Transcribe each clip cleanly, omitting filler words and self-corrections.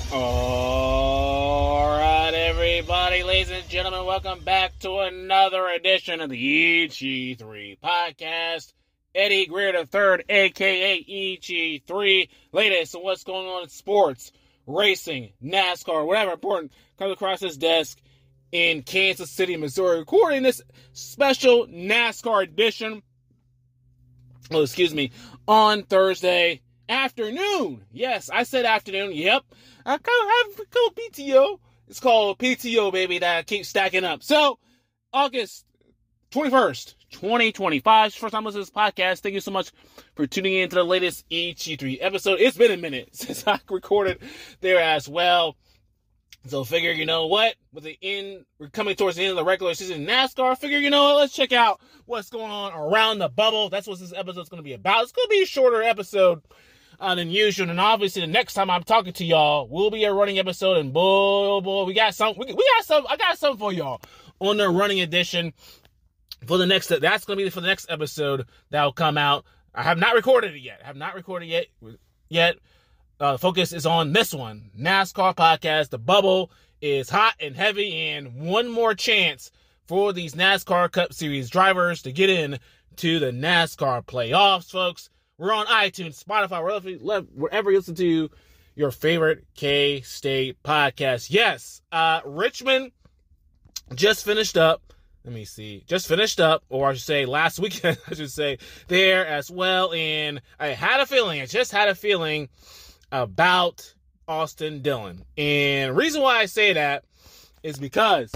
All right, everybody, ladies and gentlemen, welcome back to another edition of the EG3 podcast. Eddie Greer III, a.k.a. EG3. Latest on what's going on in sports, racing, NASCAR, whatever important comes across his desk in Kansas City, Missouri. Recording this special NASCAR edition, on Thursday afternoon. Yes, I said afternoon. Yep. I have called PTO. It's called PTO, baby, that keeps stacking up. So, August 21st, 2025. First time listening to this podcast. Thank you so much for tuning in to the latest EG3 episode. It's been a minute since I recorded there as well. So figure, you know what? We're coming towards the end of the regular season in NASCAR. Figure, you know what? Let's check out what's going on around the bubble. That's what this episode's going to be about. It's going to be a shorter episode than usual. And obviously, the next time I'm talking to y'all will be a running episode. And boy, we got some. I got some for y'all on the running edition for the next. That's going to be for the next episode that will come out. I have not recorded it yet. Focus is on this one, NASCAR podcast. The bubble is hot and heavy, and one more chance for these NASCAR Cup Series drivers to get in to the NASCAR playoffs, folks. We're on iTunes, Spotify, wherever you listen to your favorite K-State podcast. Yes, Richmond just finished up. Or I should say last weekend, there as well. And I just had a feeling about Austin Dillon. And the reason why I say that is because,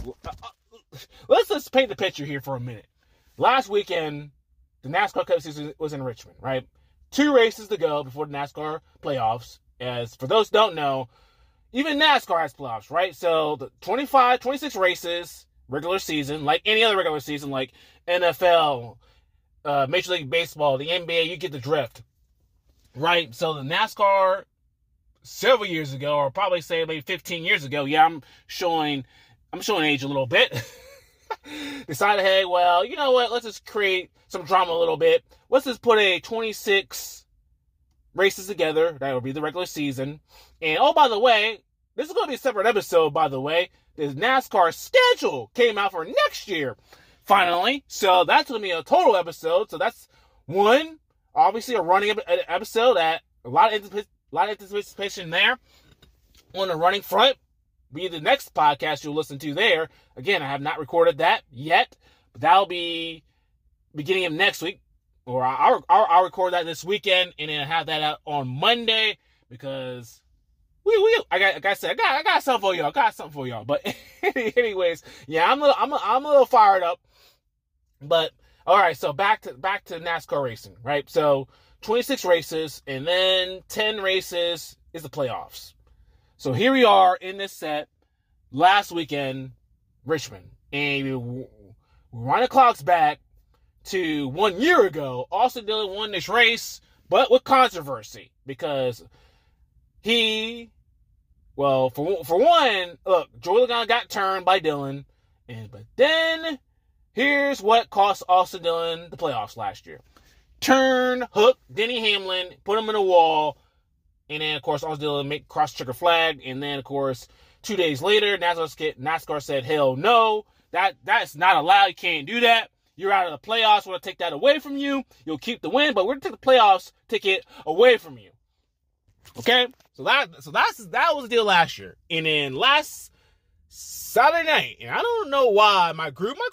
let's just paint the picture here for a minute. Last weekend, the NASCAR Cup season was in Richmond, right? 2 races to go before the NASCAR playoffs. As for those who don't know, even NASCAR has playoffs, right? So the 26 races, regular season, like any other regular season, like NFL, Major League Baseball, the NBA, you get the drift, right? So the NASCAR several years ago, or probably say maybe 15 years ago, I'm showing age a little bit, decided, hey, well, you know what, let's just create some drama a little bit. Let's just put a 26 races together. That will be the regular season. And, oh, by the way, this is going to be a separate episode, by the way. The NASCAR schedule came out for next year, finally. So that's going to be a total episode. So that's one, obviously a running episode that a lot of anticipation there on the running front. Be the next podcast you'll listen to there. Again, I have not recorded that yet, but that'll be beginning of next week, or I'll record that this weekend and then have that out on Monday because I got something for y'all. But anyways, yeah, I'm a little fired up. But all right, so back to NASCAR racing, right? So 26 races, and then 10 races is the playoffs. So here we are in this set, last weekend, Richmond. And we run the clocks back to 1 year ago. Austin Dillon won this race, but with controversy. Because for one, look, Joey Logano got turned by Dillon. But then, here's what cost Austin Dillon the playoffs last year. Turn, hook, Denny Hamlin, put him in a wall, and then, of course, Austin Dillon make cross-trigger flag, and then, of course, 2 days later, NASCAR said, hell no, that's not allowed, you can't do that, you're out of the playoffs, we're going to take that away from you, you'll keep the win, but we're going to take the playoffs ticket away from you. Okay? So that was the deal last year. And then last Saturday night, and I don't know why my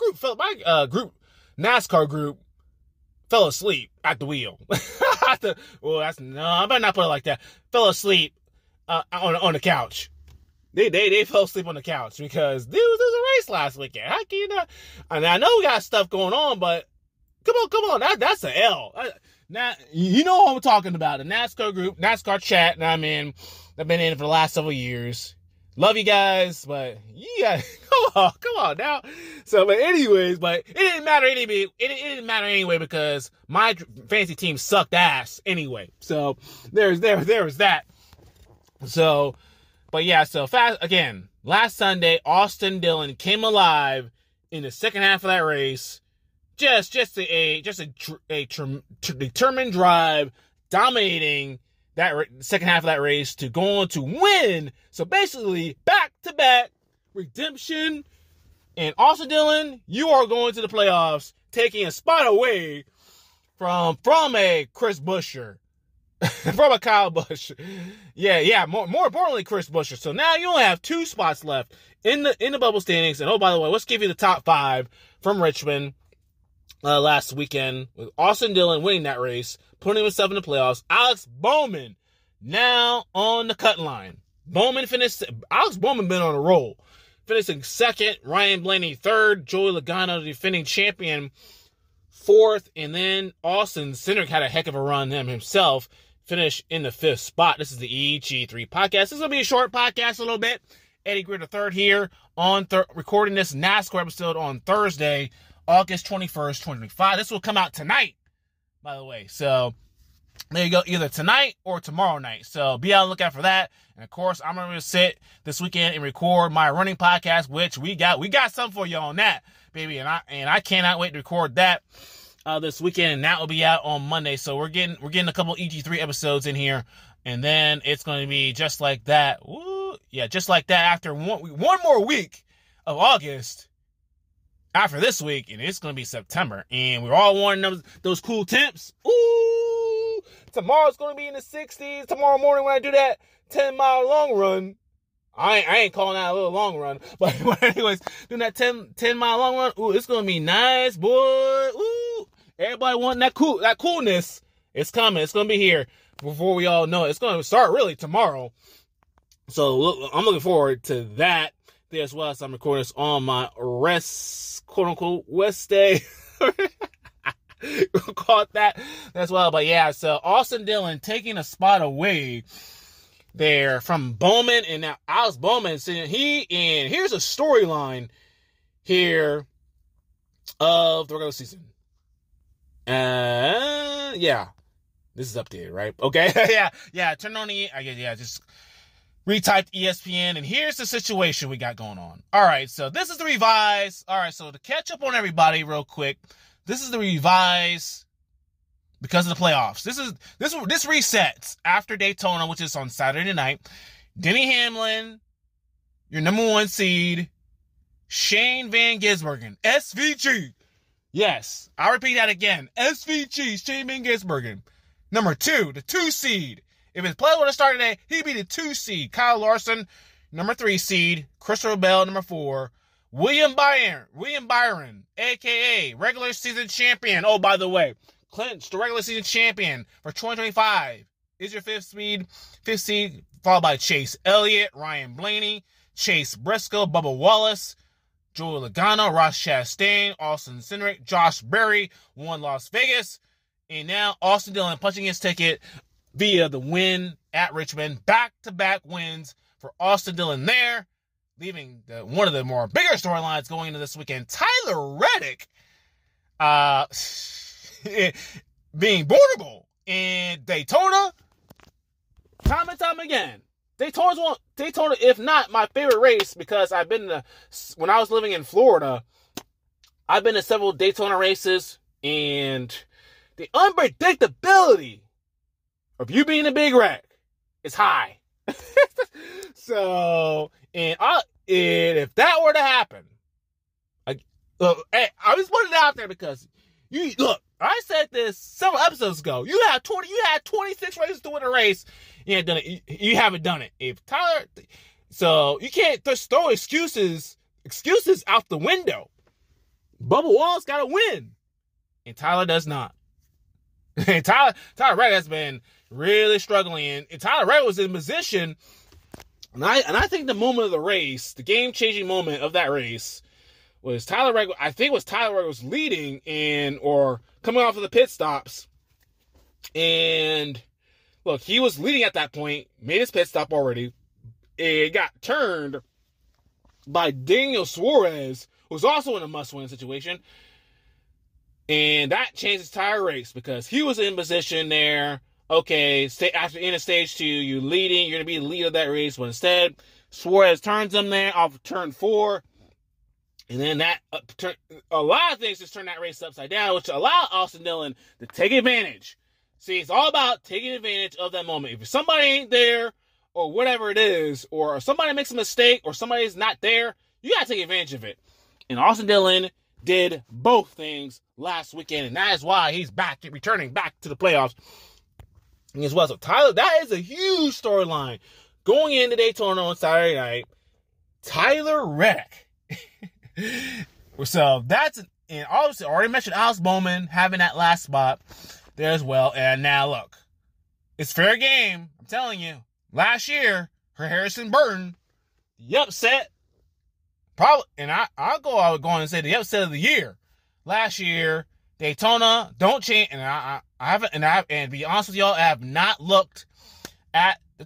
NASCAR group fell asleep at the wheel. I better not put it like that. Fell asleep on the couch. They fell asleep on the couch because there was a race last weekend. How can you not? I mean, I know we got stuff going on, but come on, that's an L. Now you know what I'm talking about. The NASCAR group, NASCAR chat. And I've been in it for the last several years. Love you guys, but yeah, come on now. So, but anyways, but it didn't matter anyway. It didn't matter anyway because my fantasy team sucked ass anyway. So there was that. So, but yeah, so fast again. Last Sunday, Austin Dillon came alive in the second half of that race. Just a determined drive, dominating second half of that race to go on to win. So basically, back-to-back redemption. And Austin Dillon, you are going to the playoffs, taking a spot away from a Chris Buescher. From a Kyle Busch. Yeah, more importantly, Chris Buescher. So now you only have 2 spots left in the bubble standings. And oh, by the way, let's give you the top 5 from Richmond last weekend, with Austin Dillon winning that race, putting himself in the playoffs. Alex Bowman now on the cut line. Alex Bowman been on a roll. Finishing second, Ryan Blaney third, Joey Logano, the defending champion, fourth, and then Austin Cindric had a heck of a run himself, finished in the 5th spot. This is the EG3 podcast. This is going to be a short podcast a little bit. Eddie Greer III here on recording this NASCAR episode on Thursday, August 21st, 2025. This will come out tonight, by the way. So there you go, either tonight or tomorrow night. So be on the lookout for that. And of course, I'm going to sit this weekend and record my running podcast, which we got something for you on that, baby. And I cannot wait to record that this weekend, and that will be out on Monday. So we're getting a couple EG3 episodes in here, and then it's going to be just like that. Woo, yeah, just like that after one more week of August. After this week, and it's going to be September, and we're all wanting those cool temps. Ooh, tomorrow's going to be in the 60s. Tomorrow morning when I do that 10-mile long run, I ain't calling that a little long run, but anyways, doing that 10-mile long run, ooh, it's going to be nice, boy. Ooh, everybody wanting that coolness. It's coming. It's going to be here before we all know it. It's going to start really tomorrow. So I'm looking forward to that as well, as I'm recording this on my quote-unquote West Day. Call it that as well. But yeah, so Austin Dillon taking a spot away there from Bowman, and now Alex Bowman saying here's a storyline here of the regular season. Yeah. This is updated, right? Okay. yeah. Turn on just retyped ESPN, and here's the situation we got going on. All right, so this is the revise. All right, so to catch up on everybody real quick, this is the revise because of the playoffs. This resets after Daytona, which is on Saturday night. Denny Hamlin, your number 1 seed, Shane Van Gisbergen, SVG. Yes, I'll repeat that again. SVG, Shane Van Gisbergen. Number 2, the 2 seed. If his play would have started today, he'd be the 2 seed. Kyle Larson, number 3 seed. Christopher Bell, number 4. William Byron, a.k.a. regular season champion. Oh, by the way, clinched the regular season champion for 2025. Is your 5th seed, followed by Chase Elliott, Ryan Blaney, Chase Briscoe, Bubba Wallace, Joey Logano, Ross Chastain, Austin Cindric, Josh Berry, won Las Vegas. And now Austin Dillon punching his ticket via the win at Richmond. Back-to-back wins for Austin Dillon there, leaving one of the more bigger storylines going into this weekend. Tyler Reddick being borderable in Daytona time and time again. Daytona, if not my favorite race, because I've been when I was living in Florida, I've been to several Daytona races, and the unpredictability of you being a big wreck is high. So, and if that were to happen, I'm just putting it out there because I said this several episodes ago. You had 26 races to win a race. You ain't done it. You haven't done it. If Tyler, so you can't just throw excuses out the window. Bubba Wallace got to win, and Tyler does not. And Tyler Reddick has been really struggling, and Tyler Reddick was in position. And I think the moment of the race, the game-changing moment of that race, was Tyler Reddick. I think it was Tyler Reddick was leading or coming off of the pit stops. And look, he was leading at that point, made his pit stop already. It got turned by Daniel Suarez, who was also in a must-win situation. And that changed his entire race because he was in position there. Okay, after in stage 2, you're leading. You're going to be the leader of that race. But instead, Suarez turns him there off turn 4. And then a lot of things just turned that race upside down, which allowed Austin Dillon to take advantage See, it's all about taking advantage of that moment. If somebody ain't there, or whatever it is, or somebody makes a mistake, or somebody's not there, you gotta take advantage of it. And Austin Dillon did both things last weekend, and that is why he's returning back to the playoffs as well. So Tyler, that is a huge storyline going into Daytona on Saturday night. Tyler Reddick. So that's, and obviously already mentioned Alex Bowman having that last spot there as well. And now look, it's fair game. I'm telling you, last year for Harrison Burton, the upset, probably, and I would go on and say the upset of the year last year. Daytona, don't change, and I haven't, and to be honest with y'all, I have not looked at the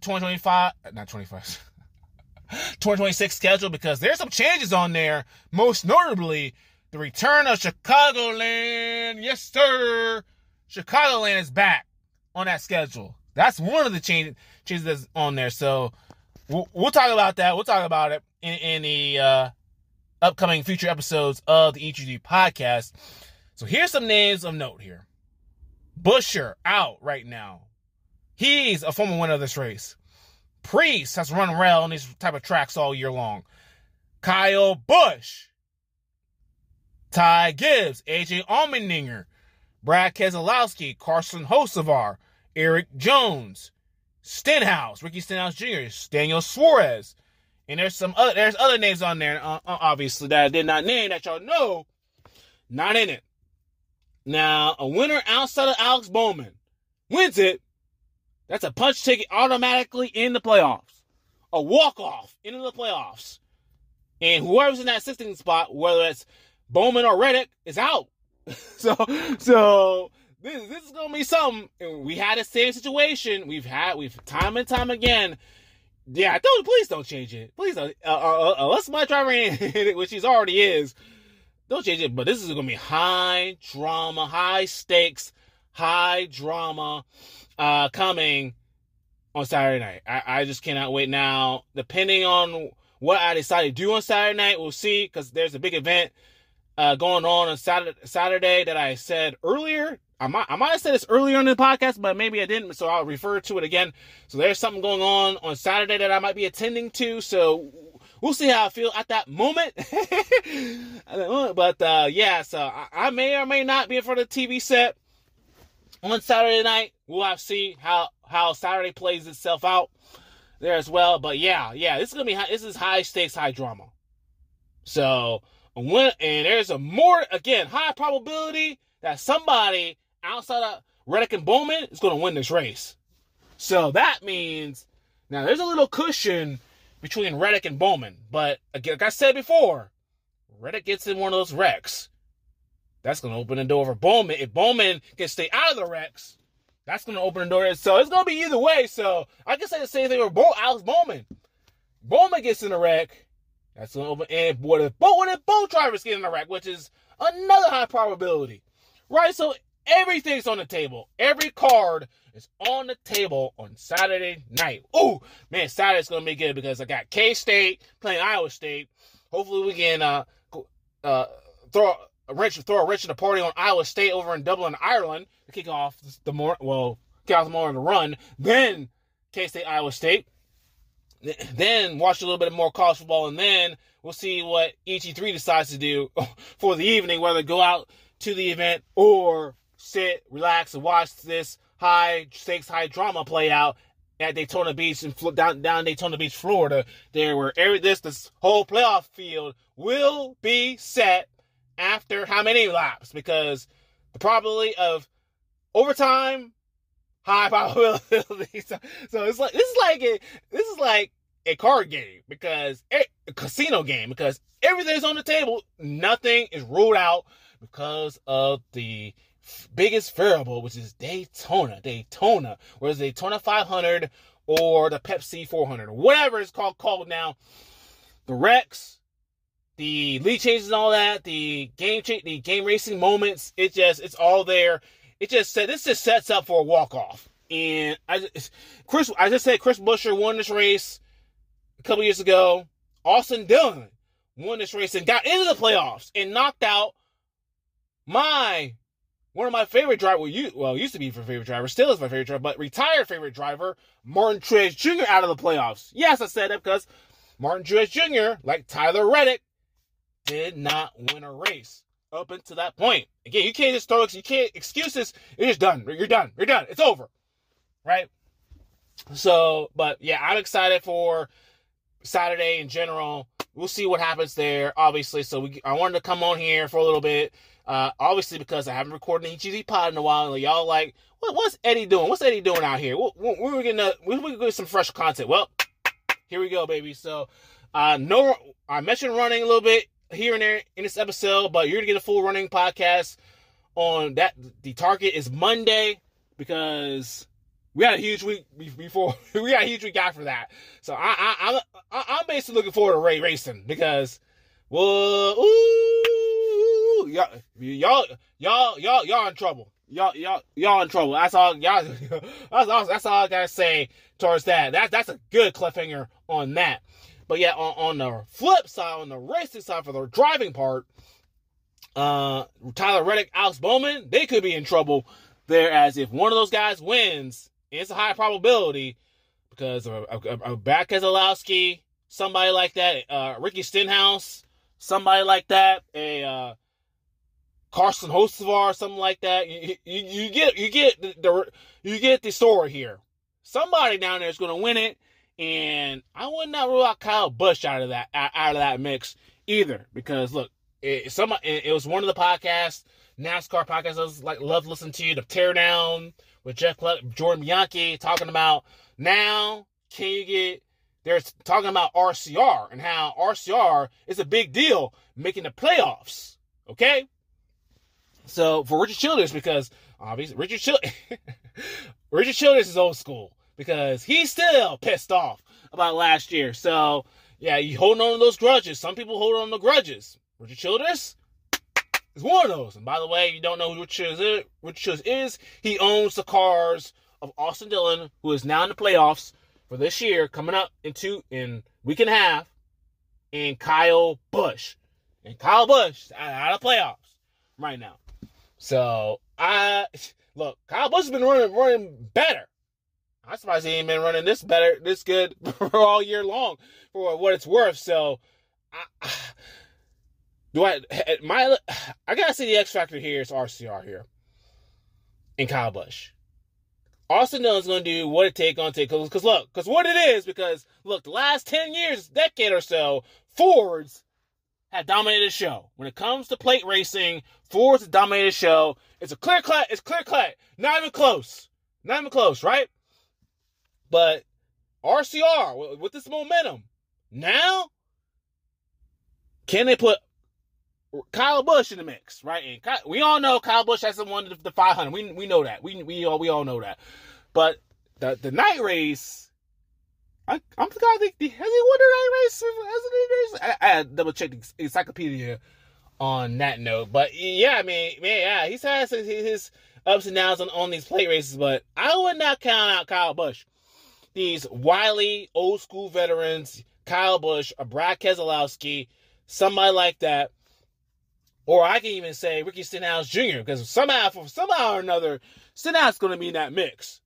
2026 schedule, because there's some changes on there, most notably the return of Chicagoland. Yes, sir. Chicagoland is back on that schedule. That's one of the changes that's on there. So we'll talk about that. We'll talk about it in the upcoming future episodes of the EGG podcast. So here's some names of note here. Buescher out right now. He's a former winner of this race. Priest has run well on these type of tracks all year long. Kyle Busch, Ty Gibbs, AJ Allmendinger, Brad Keselowski, Carson Hocevar, Eric Jones, Stenhouse, Ricky Stenhouse Jr., Daniel Suarez, and there's other names on there, obviously, that I did not name that y'all know, not in it. Now, a winner outside of Alex Bowman wins it. That's a punch ticket automatically in the playoffs. A walk-off into the playoffs. And whoever's in that 16th spot, whether it's Bowman or Reddick, is out. So this is going to be something. We had the same situation. We've time and time again. Yeah, please don't change it. Please don't. Unless my driver ain't in it, which he's already is. Don't change it, but this is going to be high drama, high stakes, high drama coming on Saturday night. I just cannot wait now. Depending on what I decide to do on Saturday night, we'll see, because there's a big event going on Saturday that I said earlier. I might have said this earlier in the podcast, but maybe I didn't, so I'll refer to it again. So there's something going on Saturday that I might be attending to, so we'll see how I feel at that moment. But, so I may or may not be in front of the TV set on Saturday night. We'll have to see how Saturday plays itself out there as well. But this is high stakes, high drama. So, and there's a more, again, high probability that somebody outside of Reddick and Bowman is going to win this race. So that means, now there's a little cushion between Reddick and Bowman. But again, like I said before, Reddick gets in one of those wrecks, that's going to open the door for Bowman. If Bowman can stay out of the wrecks, that's going to open the door. So it's going to be either way. So I can say the same thing with Alex Bowman. Bowman gets in the wreck, that's going to open. And what if both drivers get in the wreck, which is another high probability, right? So everything's on the table. Every card is on the table on Saturday night. Oh, man, Saturday's going to be good, because I got K-State playing Iowa State. Hopefully we can throw a wrench in the party on Iowa State over in Dublin, Ireland, to kick off the morning of the run. Then K-State, Iowa State. Then watch a little bit more college football, and then we'll see what EG3 decides to do for the evening, whether go out to the event or sit, relax, and watch this high stakes, high drama play out at Daytona Beach and down Daytona Beach, Florida, there where this whole playoff field will be set after how many laps? Because the probability of overtime, high probability. So it's like this is like a card game, because a casino game, because everything's on the table. Nothing is ruled out because of the biggest variable, which is Daytona, whether it's Daytona 500 or the Pepsi 400, or whatever it's called now. The wrecks, the lead changes, and all that, the game racing moments, it's all there. This just sets up for a walk-off. And I just said Chris Buescher won this race a couple years ago. Austin Dillon won this race and got into the playoffs and knocked out my one of my favorite drivers, used to be my favorite driver, still is my favorite driver, but retired favorite driver, Martin Truex Jr. out of the playoffs. Yes, I said that because Martin Truex Jr., like Tyler Reddick, did not win a race up until that point. Again, you can't just excuses. You're just done. You're done. It's over. Right? So, but yeah, I'm excited for Saturday in general. We'll see what happens there, obviously. So I wanted to come on here for a little bit. Obviously, because I haven't recorded an EGZ pod in a while, and y'all like, what's Eddie doing? What's Eddie doing out here? We're gonna get some fresh content. Well, here we go, baby. So, I mentioned running a little bit here and there in this episode, but you're gonna get a full running podcast on that. The target is Monday because we had a huge week before. We got a huge week after that. So I'm basically looking forward to racing because, well, y'all in trouble. Y'all in trouble. That's all y'all. That's all I gotta say towards that. That's a good cliffhanger on that. But yeah, on the flip side, on the racing side for the driving part, Tyler Reddick, Alex Bowman, they could be in trouble there, as if one of those guys wins, and it's a high probability because of a Brad Keselowski, somebody like that, Ricky Stenhouse, somebody like that, a Carson Hocevar, something like that. You get the story here. Somebody down there is going to win it, and I would not rule out Kyle Busch out of that mix either, because look, it was one of the podcasts, NASCAR podcasts I love listening to, the Teardown with Jeff Clark, Jordan Bianchi, talking about now they're talking about RCR and how RCR is a big deal making the playoffs. Okay? So for Richard Childress, because obviously Richard Childress is old school because he's still pissed off about last year. So yeah, you holding on to those grudges. Some people hold on to grudges. Richard Childress is one of those. And by the way, if you don't know who Richard Childress is, he owns the cars of Austin Dillon, who is now in the playoffs for this year, coming up in week and a half, and Kyle Busch. And Kyle Busch out of playoffs right now. So look, Kyle Busch has been running better. I'm surprised he ain't been running this good for all year long, for what it's worth. So I gotta see the X factor here is RCR here, and Kyle Busch. Austin Dillon's gonna do what it takes because the last 10 years, decade or so, Fords have dominated the show. When it comes to plate racing, Fords have dominated the show. It's clear cut. Not even close, right? But RCR, with this momentum, now, can they put Kyle Busch in the mix, right? And we all know Kyle Busch hasn't won the 500. We know that. We all know that. But the night race, has he won the night race? I had to double check the encyclopedia on that note. But yeah, I mean, yeah, he's had his ups and downs on these plate races, but I would not count out Kyle Busch. These wily, old school veterans, Kyle Busch, a Brad Keselowski, somebody like that. Or I can even say Ricky Stenhouse Jr., because somehow or another, Stenhouse is going to be in that mix.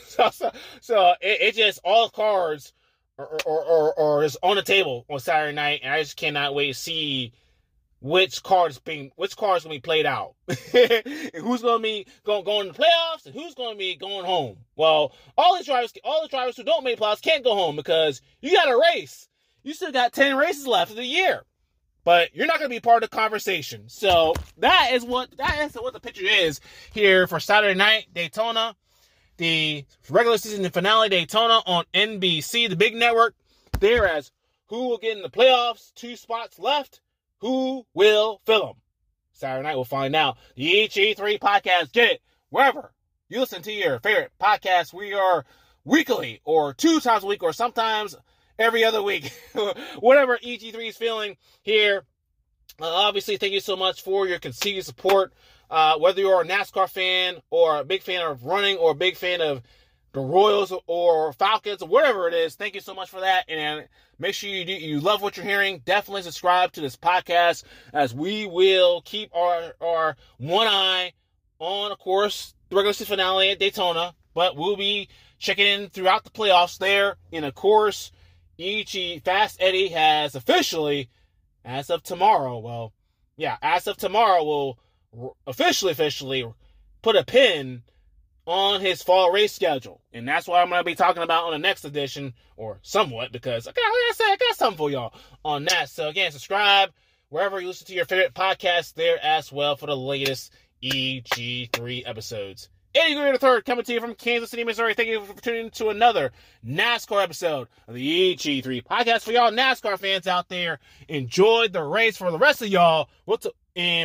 so it just, all cards are just on the table on Saturday night, and I just cannot wait to see which cards going to be played out. And who's going to be going to the playoffs, and who's going to be going home. Well, all the drivers who don't make playoffs can't go home because you got a race. You still got 10 races left of the year. But you're not going to be part of the conversation. So that is what the picture is here for Saturday night Daytona, the regular season finale Daytona on NBC, the big network. There as who will get in the playoffs, 2 spots left, who will fill them. Saturday night we'll find out. The EG3 podcast, get it wherever you listen to your favorite podcast. We are weekly or 2 times a week or sometimes every other week, whatever EG3 is feeling here. Obviously, thank you so much for your continued support. Whether you're a NASCAR fan or a big fan of running or a big fan of the Royals or Falcons or whatever it is, thank you so much for that. And make sure you love what you're hearing. Definitely subscribe to this podcast, as we will keep our one eye on, of course, the regular season finale at Daytona, but we'll be checking in throughout the playoffs there. And, of course, Fast Eddie has officially, as of tomorrow, will officially put a pin on his fall race schedule. And that's what I'm going to be talking about on the next edition, or somewhat, because, like I said, I got something for y'all on that. So, again, subscribe wherever you listen to your favorite podcast there as well for the latest EG3 episodes. Eddie Greer III coming to you from Kansas City, Missouri. Thank you for tuning in to another NASCAR episode of the EG3 podcast for y'all NASCAR fans out there. Enjoy the race. For the rest of y'all,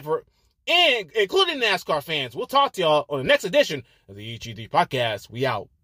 including NASCAR fans, we'll talk to y'all on the next edition of the EG3 podcast. We out.